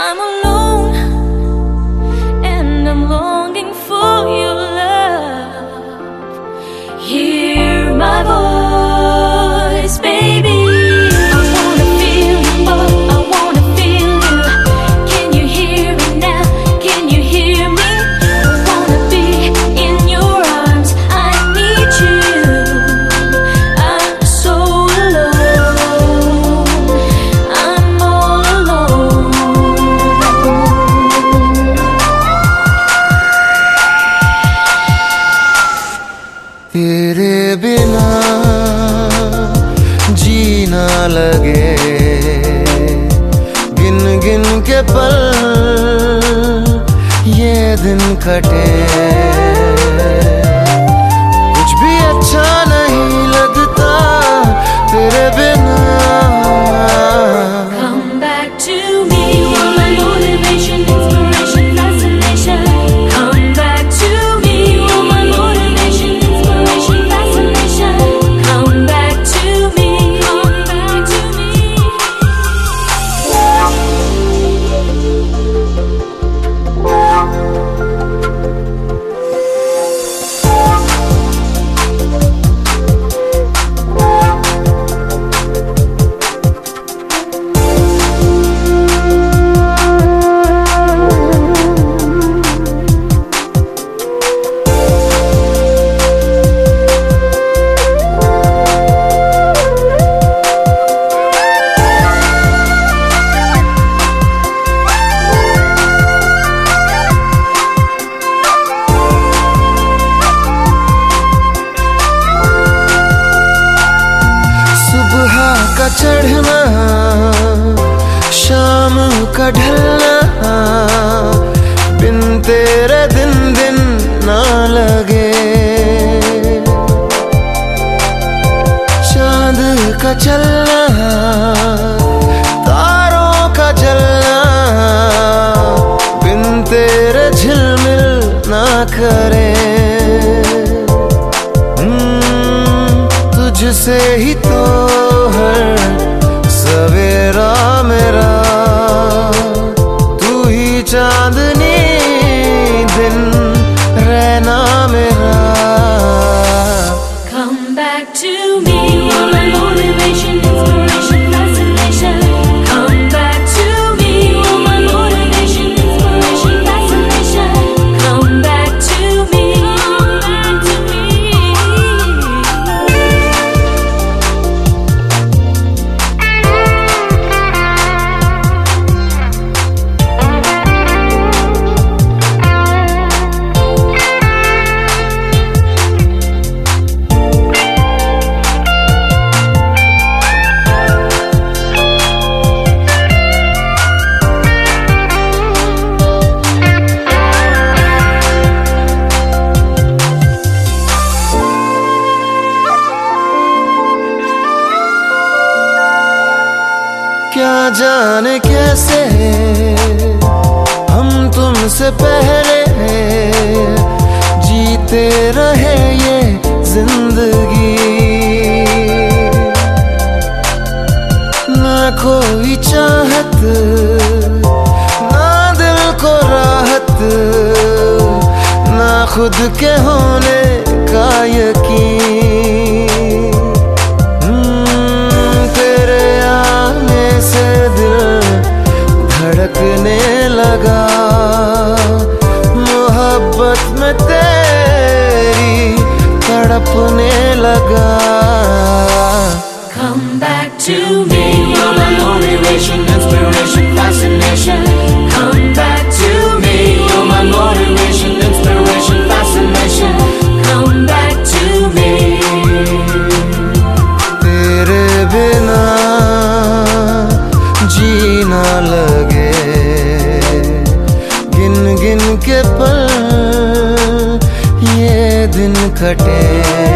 I'm alone and I'm longing for your love. Hear my voice, baby. I wanna feel you, oh, I wanna feel you. Can you hear me now? Can you hear me? I wanna be in your arms, I need you. I'm so alone, I'm all alone. तेरे बिना जीना लगे, गिन गिन के पल ये दिन कटे, कुछ भी अच्छा नहीं लगता तेरे बिना। Come back to me, you are my motivation, inspiration, fascination. Come back to me, you are my motivation, inspiration, fascination. Come back to me, come back to me. का चढ़ना, शाम का ढलना, बिन तेरे दिन दिन ना लगे। चांद का चलना, तारों का जलना, बिन तेरे झिलमिल ना करे। तुझसे ही तो हर सवेरा मेरा, तू ही चांदनी दिन रहना मेरा। Come back to me, you are my motivation, inspiration, fascination. Come back to me, you are my motivation, inspiration, fascination. Come back to me, come back to me. क्या जाने कैसे हम तुमसे पहले जीते रहे ये जिंदगी, ना कोई चाहत ना दिल को राहत, ना खुद के होने का यकीन। धड़कने लगा मोहब्बत में तेरी, तड़पने लगा। Come back to me, you are my motivation, inspiration, fascination. Come back to me, you are my motivation, inspiration, fascination. Come back to me. तेरे बिना जीना लगे, गिन गिन के पल ये दिन कटे।